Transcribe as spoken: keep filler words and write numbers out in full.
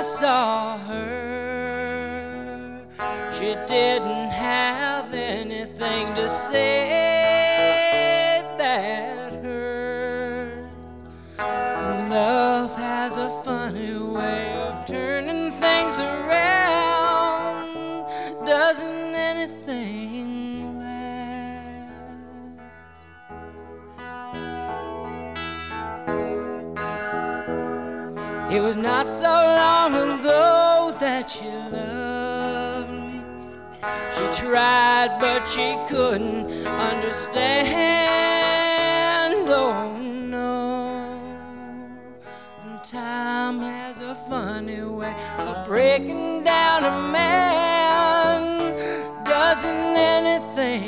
saw her, she didn't have anything to say that hurts. Love has a funny way of turning things around. Doesn't anything last? It was not so long ago that she loved me. She tried, but she couldn't understand. Oh no. And time has a funny way of breaking down a man. Doesn't anything